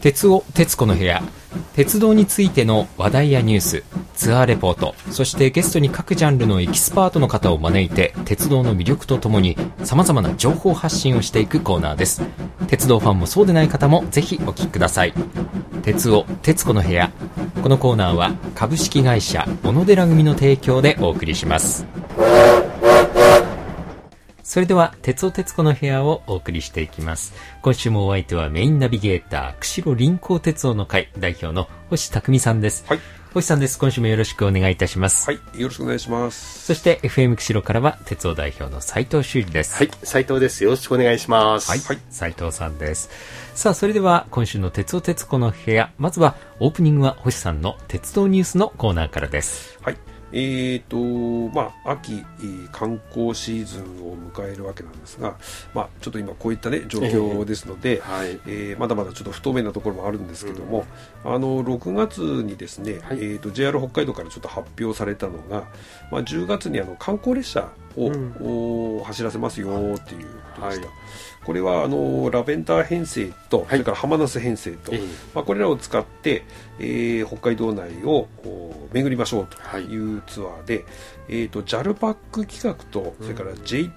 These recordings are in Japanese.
鉄尾鉄子の部屋、鉄道についての話題やニュース、ツアーレポート、そしてゲストに各ジャンルのエキスパートの方を招いて鉄道の魅力とともに様々な情報発信をしていくコーナーです。鉄道ファンもそうでない方もぜひお聞きください。鉄尾鉄子の部屋、このコーナーは株式会社小野寺組の提供でお送りします。それでは鉄尾鉄子の部屋をお送りしていきます。今週もお相手はメインナビゲーター釧路臨港鉄道の会代表の星匠さんです。 はい、 星さんです。今週もよろしくお願いいたします。 はい、よろしくお願いします。 そして FM 釧路からは鉄道代表の斉藤修理です。 はい、斉藤です。よろしくお願いします。 はい、斉藤さんです。さあ、それでは今週の鉄尾鉄子の部屋、まずはオープニングは星さんの鉄道ニュースのコーナーからです。 はい、秋観光シーズンを迎えるわけなんですが、ちょっと今こういったね状況ですので、まだまだちょっと不透明なところもあるんですけども、6月にですね、JR 北海道からちょっと発表されたのが、10月に観光列車を、走らせますよっていうことでした。これはラベンダー編成と、それから浜那須編成と、これらを使って、北海道内を巡りましょうというツアーで、JAL パック企画と、それから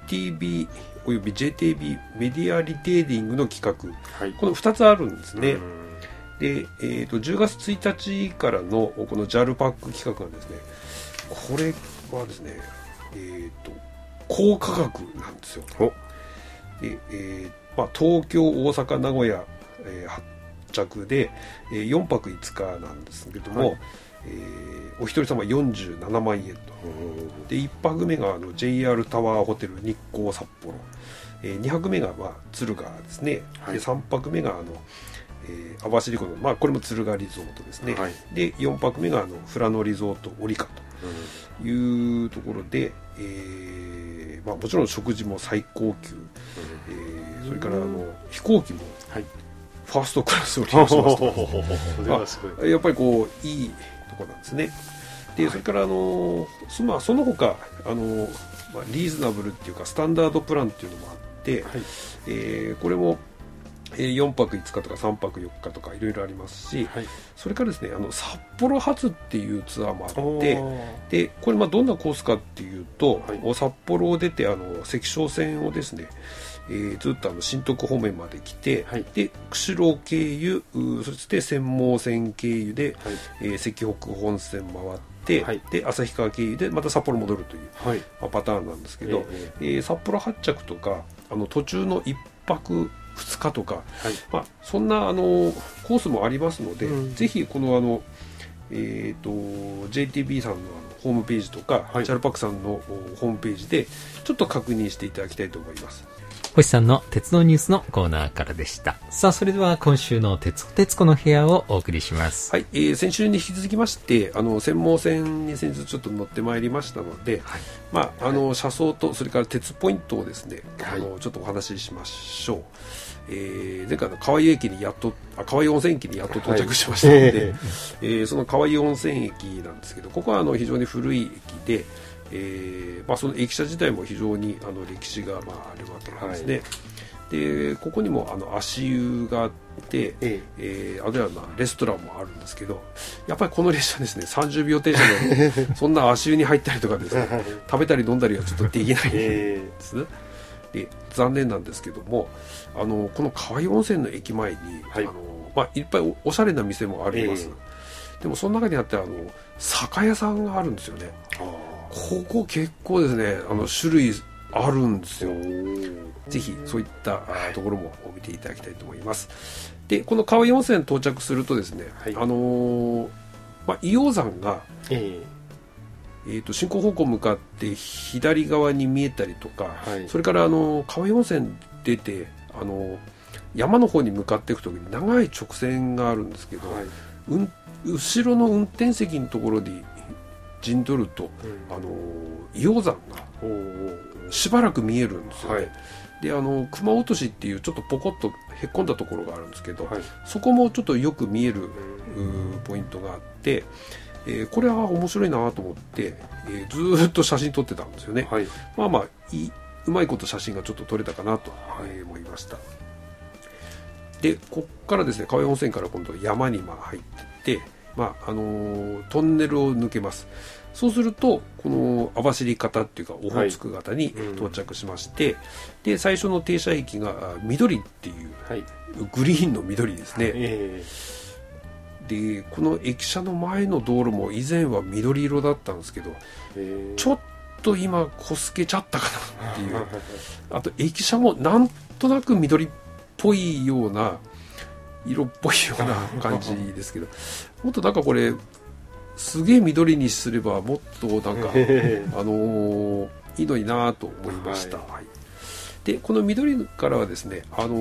JTB および JTB メディアリテイリングの企画、この2つあるんですね。で、10月1日からのこの JAL パック企画なんですね。これはですね、高価格なんですよ。で東京、大阪、名古屋、発着で、4泊5日なんですけども、お一人様47万円と。で1泊目がJR タワーホテル日光札幌、2泊目が敦賀ですね。で3泊目が網走湖の、これも敦賀リゾートですね。で4泊目が富良野リゾートオリカというところで、もちろん食事も最高級、それから飛行機もファーストクラスを利用しますとやっぱりこういいところなんですね。でそれからその他リーズナブルっていうかスタンダードプランっていうのもあって、これも4泊5日とか3泊4日とかいろいろありますし、それからですね札幌発っていうツアーもあって、でこれどんなコースかっていうと、札幌を出て関所線をですね、ずっと新徳方面まで来て、で釧路経由、そして釧網線経由で、関北本線回って、で旭川経由でまた札幌戻るという、パターンなんですけど、札幌発着とか途中の1泊2日とか、そんなコースもありますので、ぜひこのJTB さんのホームページとか、JAL パックさんのホームページでちょっと確認していただきたいと思います。 星さんの鉄道ニュースのコーナーからでした。さあ、それでは今週の鉄子の部屋をお送りします。 はい、先週に引き続きまして釧網線に先日ちょっと乗ってまいりましたので、車窓とそれから鉄ポイントをですね、ちょっとお話ししましょう。前回川井温泉駅にやっと到着しましたので、その川井温泉駅なんですけど、ここは非常に古い駅で、その駅舎自体も非常に歴史があるわけなんですね。でここにも足湯があって、あるいはレストランもあるんですけど、やっぱりこの列車ですね30秒停車でそんな足湯に入ったりとかですね食べたり飲んだりはちょっとできないです。で残念なんですけどもこの川井温泉の駅前に、いっぱい おしゃれな店もあります。でもその中にあって酒屋さんがあるんですよね。ここ結構ですね種類あるんですよ。ぜひそういったところも見ていただきたいと思います。でこの川井温泉到着するとですね、硫黄山が、進行方向向かって左側に見えたりとか、それから川井温泉出て山の方に向かっていくときに長い直線があるんですけど、後ろの運転席のところで陣取ると、硫黄山がしばらく見えるんですよね。で熊落としっていうちょっとポコッとへっこんだところがあるんですけど、そこもちょっとよく見えるポイントがあって、これは面白いなと思って、ずーっと写真撮ってたんですよね。うまいこと写真がちょっと撮れたかなと思いました。 でこっからですね、川合温泉から今度山に入っていって、トンネルを抜けます。そうするとこの網走型っていうかオホーツク型に到着しまして、で最初の停車駅が緑っていう、グリーンの緑ですね、でこの駅舎の前の道路も以前は緑色だったんですけど、ちょっと今こすけちゃったかなっていうあと駅舎もなんとなく緑っぽいような色っぽいような感じですけどもっとなんかこれすげえ緑にすればもっとなんかいいのになと思いました、でこの緑からはですね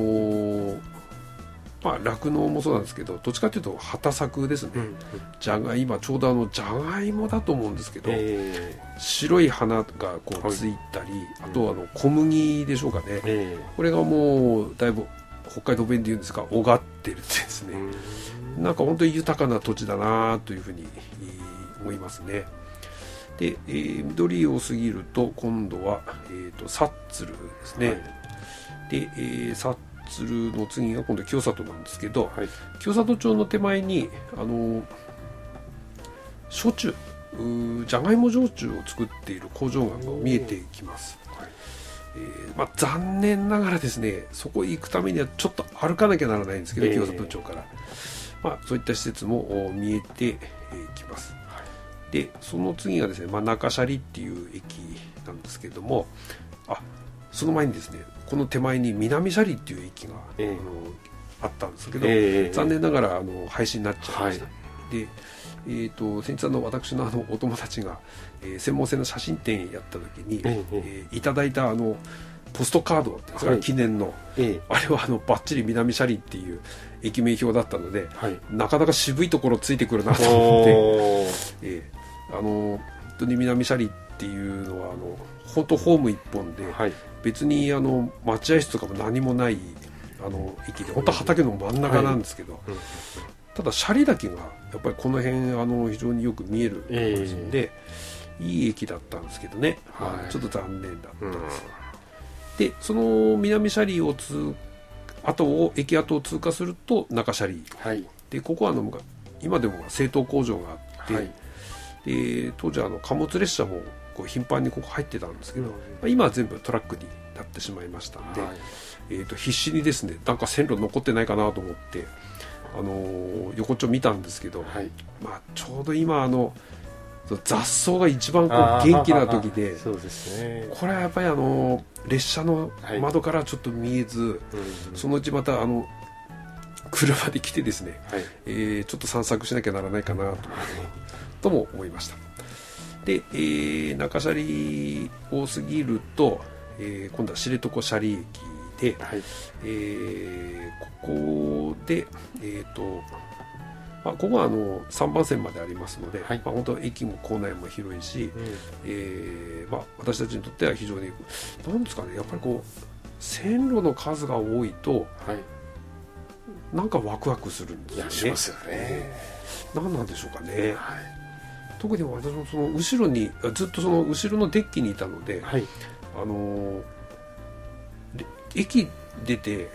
酪農もそうなんですけど、どっちかというと畑作ですね、今ちょうどじゃがいもだと思うんですけど、白い花がこうついたり、あと小麦でしょうかね、これがもうだいぶ北海道弁で言うんですが、おがってるってですね、なんか本当に豊かな土地だなというふうに思いますね。で、緑を過ぎると今度は、サッツルですね、で、サッツルの次が今度清里なんですけど、清里町の手前に焼酎、じゃがいも焼酎を作っている工場が見えてきます。残念ながらですね、そこ行くためにはちょっと歩かなきゃならないんですけど、清里町から、そういった施設も見えてきます。でその次がですね、中シャリっていう駅なんですけども、その前にですね、この手前に南シャリっていう駅が、あったんですけど、残念ながら廃止になっちゃいました。で先日私のお友達が、専門性の写真展やった時に、いただいたポストカードですか、記念の、あれはバッチリ南シャリっていう駅名標だったので、なかなか渋いところついてくるなと思って、本当に南シャリっていうのは本当ホーム一本で、別に待合室とかも何もない駅で、本当は畑の真ん中なんですけど、ただシャリだけがやっぱりこの辺非常によく見えるところですので、いい駅だったんですけどね、ちょっと残念だったんです。でその南シャリを駅跡を通過すると中シャリ、でここは今でも製糖工場があって、で当時貨物列車も頻繁にここ入ってたんですけど、今は全部トラックになってしまいましたんで、必死にですね、なんか線路残ってないかなと思って横丁見たんですけど、ちょうど今雑草が一番元気な時でそうですね、 これはやっぱり列車の窓からちょっと見えず、そのうちまた車で来てですね、ちょっと散策しなきゃならないかなとも思いました。で、中シャリを過ぎると、今度は知床シャリ駅で、ここで、ここは3番線までありますので、本当駅も構内も広いし、私たちにとっては非常に何ですかね、やっぱり線路の数が多いと、なんかワクワクするんですよね。 しますよね。 何なんでしょうかね。特に私もその後ろにずっとその後ろのデッキにいたので、駅出て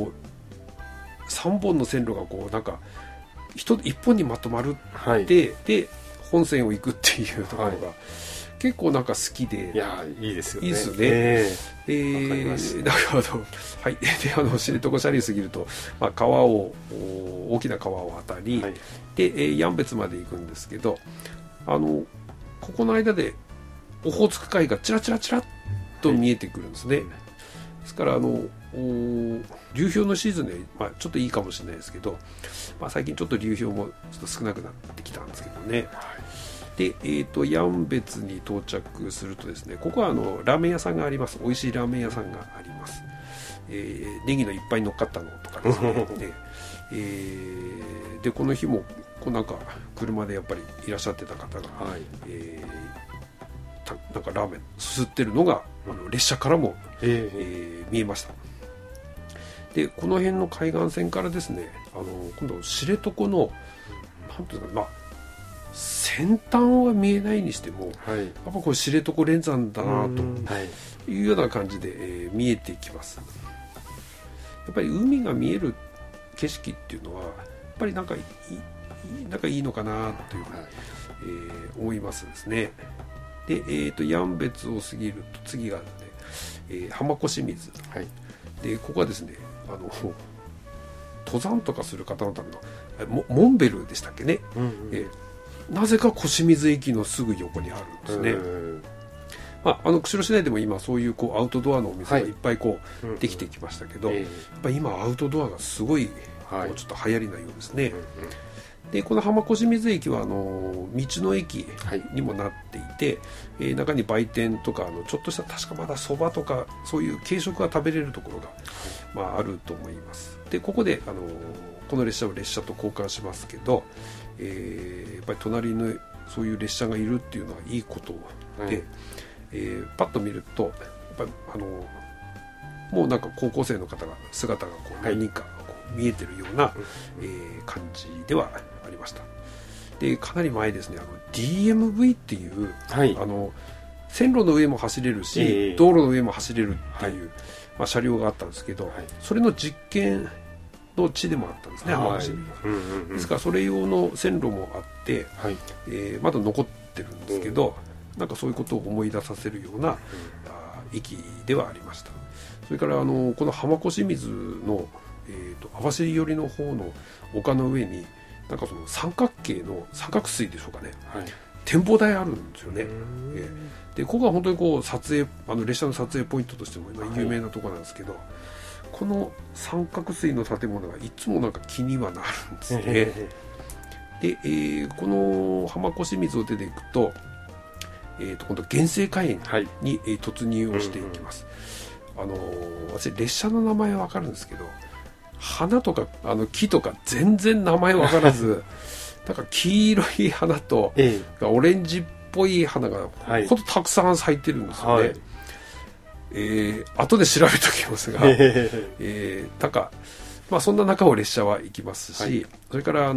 3本の線路がなんか一本にまとまるって、で本線を行くっていうところが、結構なんか好きで、 いいですよね。 いいですよね。だからで知床シャリ過ぎると、大きな川を渡り、で山別まで行くんですけど、ここの間でオホーツク海がチラチラチラっと見えてくるんですね。ですから流氷のシーズンで、ちょっといいかもしれないですけど、最近ちょっと流氷もちょっと少なくなってきたんですけどね。で、山別に到着するとですね、ここはラーメン屋さんがあります。美味しいラーメン屋さんがあります。ネギのいっぱい乗っかったのとかですね。でこの日もなんか車でやっぱりいらっしゃってた方が、なんかラーメンすすってるのが列車からも、見えました。でこの辺の海岸線からですね、今度知床のなんていうか、先端は見えないにしても、やっぱこれ知床連山だなというような感じで、見えてきます。やっぱり海が見える景色っていうのはやっぱりなんかいいのかなというふうに、思いますですね。で、山別を過ぎると次が、ね、浜越水、 はい、 でここはですね登山とかする方のためのモンベルでしたっけね、なぜか越水駅のすぐ横にあるんですね。釧路市内でも今そういうアウトドアのお店がいっぱいできてきましたけど、やっぱり今アウトドアがすごいちょっと流行りなようですね。でこの浜越水駅は道の駅にもなっていて、中に売店とかちょっとした確かまだそばとかそういう軽食が食べれるところが、あると思います。でここでこの列車を列車と交換しますけど、やっぱり隣のそういう列車がいるっていうのはいいことで、パッと見るとやっぱりもうなんか高校生の方が姿が何人か見えてるような、感じではありました。でかなり前ですねDMV っていう、線路の上も走れるし、道路の上も走れるっていう、車両があったんですけど、それの実験の地でもあったんですね、浜越水は。ですからそれ用の線路もあって、まだ残ってるんですけど、なんかそういうことを思い出させるような、駅ではありました。それからこの浜越水の網走寄りの方の丘の上になんかその三角形の三角錐でしょうかね、展望台あるんですよね。でここが本当に撮影列車の撮影ポイントとしても今有名なところなんですけど、この三角錐の建物がいつもなんか気にはなるんですね。で、この浜越水を出ていくと、今度原生花園に、突入をしていきます。私列車の名前は分かるんですけど、花とか木とか全然名前分からずなんか黄色い花と、オレンジっぽい花がほんとたくさん咲いてるんですよね。後で調べておきますが、なんか、そんな中を列車は行きますし、それから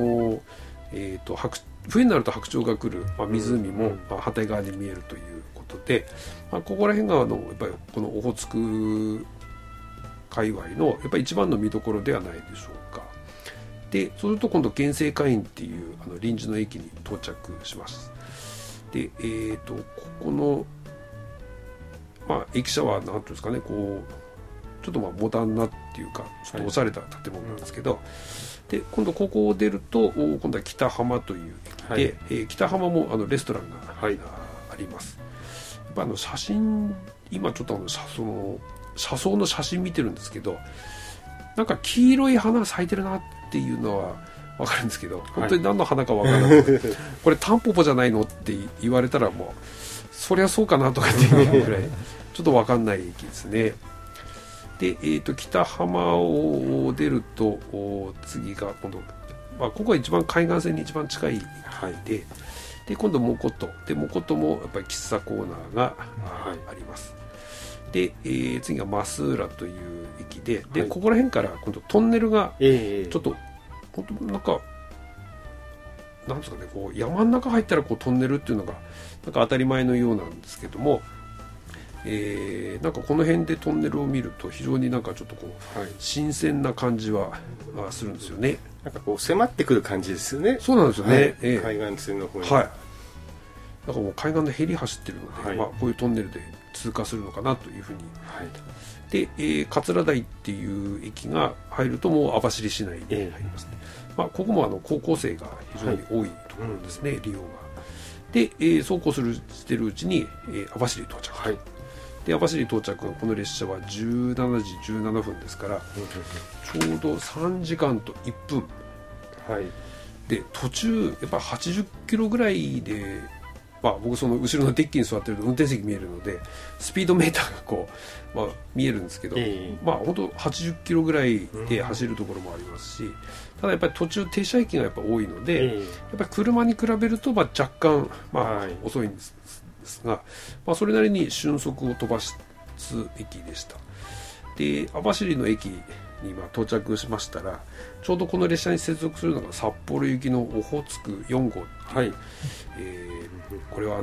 冬になると白鳥が来る、湖も、反対側に見えるということで、ここら辺がやっぱりこのオホーツク界隈のやっぱり一番の見どころではないでしょうか。でそうすると今度原生花園っていう臨時の駅に到着します。でここの、駅舎は何ていうんですかね、ちょっとモダンなっていうかちょっとおしゃれた建物なんですけど、で今度ここを出ると今度は北浜という駅で、北浜もレストランが、あります。やっぱ写真今ちょっと車窓の写真見てるんですけど、なんか黄色い花咲いてるなっていうのは分かるんですけど、本当に何の花か分からなくてこれタンポポじゃないのって言われたらもうそりゃそうかなとかっていうぐらいちょっと分かんない駅ですね。で、北浜を出ると次が今度、ここが一番海岸線に一番近い駅で、で今度モコトでモコトもやっぱり喫茶コーナーがあります。で、次が増浦という駅で、ここら辺から今度トンネルがちょっと、本当なんかなんですかね、山の中入ったらトンネルっていうのがなんか当たり前のようなんですけども、なんかこの辺でトンネルを見ると非常になんかちょっと新鮮な感じはするんですよね。 なんか迫ってくる感じですよね。 そうなんですよね。 海岸線の方に。 なんかもう海岸でヘリ走ってるので、こういうトンネルで通過するのかなというふうに。で、桂台っていう駅が入るともう網走市内に入りますね。ここも高校生が非常に多いところですね、利用が。で、走行してるうちに網走到着。で網走到着、この列車は17時17分ですから、ちょうど3時間と1分、で途中やっぱ80キロぐらいで、僕その後ろのデッキに座ってると運転席見えるのでスピードメーターが見えるんですけど、本当80キロぐらいで走るところもありますし、ただやっぱり途中停車駅がやっぱ多いので、やっぱり車に比べると若干遅いんですが、それなりに瞬速を飛ばす駅でした。で網走の駅に到着しましたら、ちょうどこの列車に接続するのが札幌行きのオホーツク4号っていう、これは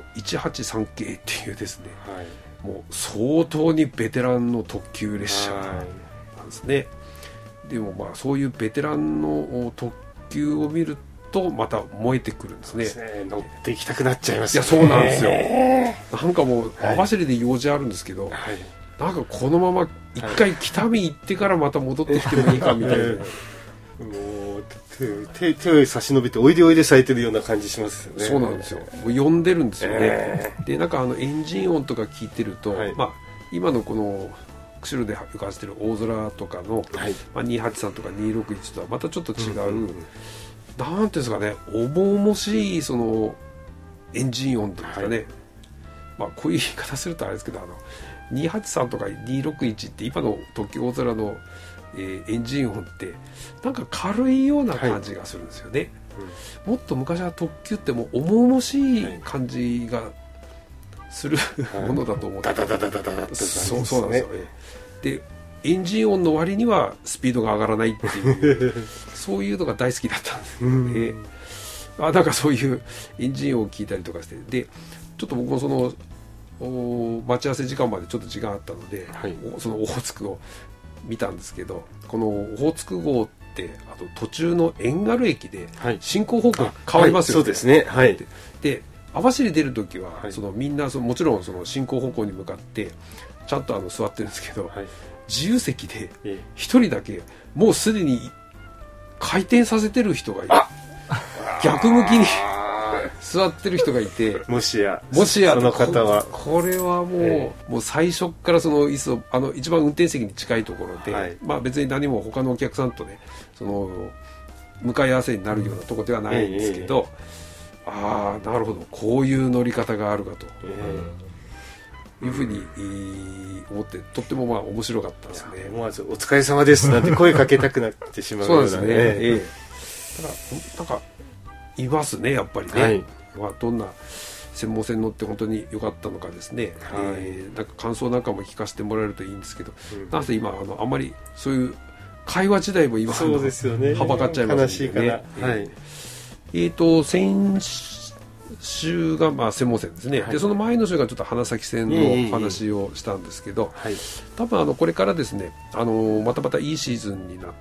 183系っていうですね、もう相当にベテランの特急列車なんですね。 でもまあそういうベテランの特急を見るとまた燃えてくるんですね。 乗っていきたくなっちゃいますよね。いやそうなんですよ。なんかもう網走で用事あるんですけど、なんかこのまま一回北見行ってからまた戻ってきてもいいかみたいな。もう手を差し伸べておいでおいで咲いてるような感じしますよね。 そうなんですよ。呼んでるんですよね。でなんかエンジン音とか聞いてると、まあ今のこの釧路でよく走ってる大空とかの、まあ、283とか261とはまたちょっと違う、なんていうんですかね、重々しいそのエンジン音というかね、まあこういう言い方するとあれですけど、283とか261って今の特急大空のエンジン音ってなんか軽いような感じがするんですよね、もっと昔は特急ってもう重々しい感じがするものだと思って、 ダダダダダダってそうなんですよ。でエンジン音の割にはスピードが上がらないっていうそういうのが大好きだったんですね、なんかそういうエンジン音を聞いたりとかして、でちょっと僕もその待ち合わせ時間までちょっと時間あったので、そのオホーツクを見たんですけど、このオホーツク号って途中の遠軽駅で進行方向変わりますよね。 そうですね。 で網走出るときは、みんなもちろんその進行方向に向かってちゃんと座ってるんですけど、自由席で一人だけもうすでに回転させてる人がいる、逆向きに座ってる人がいて、 もしやその方はこれはもう最初からその椅子を一番運転席に近いところで、まあ別に何も他のお客さんとねその向かい合わせになるようなところではないんですけど、なるほど、こういう乗り方があるかと、いうふうに思って、とってもまあ面白かったですね。 思わずお疲れ様ですなんて声かけたくなってしまうような。 そうですね。ただなんかいますね、やっぱりね、まあ、どんな専門線乗って本当に良かったのかですね、なんか感想なんかも聞かせてもらえるといいんですけど、なぜ今あんまりそういう会話時代も今そうですよね、 はばかっちゃいますのでね。先週がまあ専門線ですね、でその前の週がちょっと花咲線の話をしたんですけど、多分これからですね、またいいシーズンになって、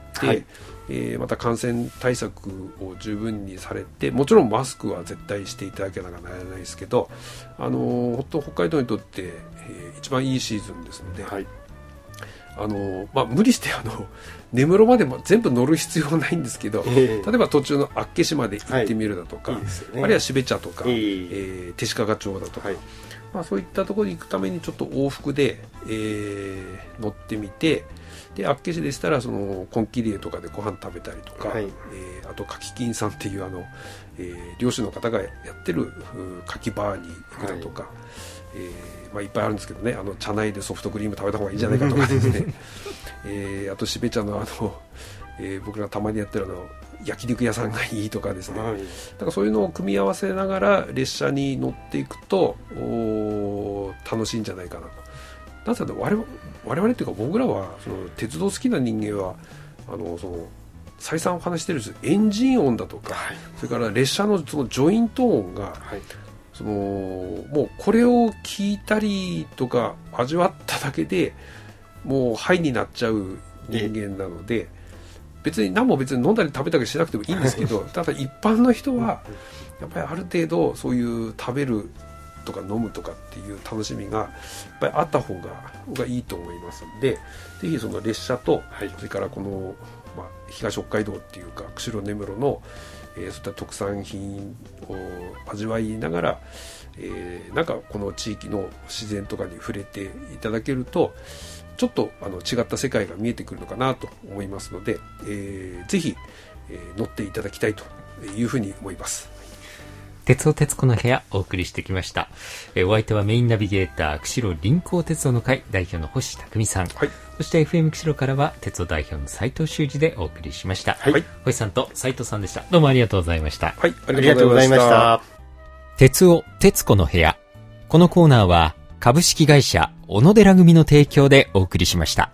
また感染対策を十分にされて、もちろんマスクは絶対していただけなきゃならないですけど、本当北海道にとって、一番いいシーズンですので、まあ、無理して根室までも全部乗る必要はないんですけど、例えば途中の厚岸まで行ってみるだとか、あるいは標茶とか、手鹿賀町だとか、まあ、そういったところに行くためにちょっと往復で、乗ってみて、で厚岸でしたらその金切り絵とかでご飯食べたりとか、あと柿金さんっていう漁師の方がやってる柿バーに行くだとか、まあ、いっぱいあるんですけどね、茶内でソフトクリーム食べた方がいいんじゃないかとかですねあと標茶の僕らたまにやってる焼肉屋さんがいいとかですね、だからそういうのを組み合わせながら列車に乗っていくと楽しいんじゃないかなと。なぜ我々っていうか僕らはその鉄道好きな人間はその再三お話してるんです、エンジン音だとか、それから列車のそのジョイント音が、そのもうこれを聞いたりとか味わっただけでもうハイになっちゃう人間なので、別に何も別に飲んだり食べたりしなくてもいいんですけど、ただ一般の人はやっぱりある程度そういう食べるとか飲むとかっていう楽しみがやっぱりあった方がいいと思いますので、ぜひその列車と、それからこの、まあ、東北海道っていうか釧路根室の、そういった特産品を味わいながら、なんかこの地域の自然とかに触れていただけるとちょっと違った世界が見えてくるのかなと思いますので、ぜひ、乗っていただきたいというふうに思います。 鉄尾鉄子の部屋お送りしてきました。お相手はメインナビゲーター釧路臨港鉄道の会代表の星匠さん、そして FM 釧路からは鉄道代表の斉藤修二でお送りしました。星さんと斉藤さんでした。どうもありがとうございました。 ありがとうございました。 鉄尾鉄子の部屋、このコーナーは株式会社小野寺組の提供でお送りしました。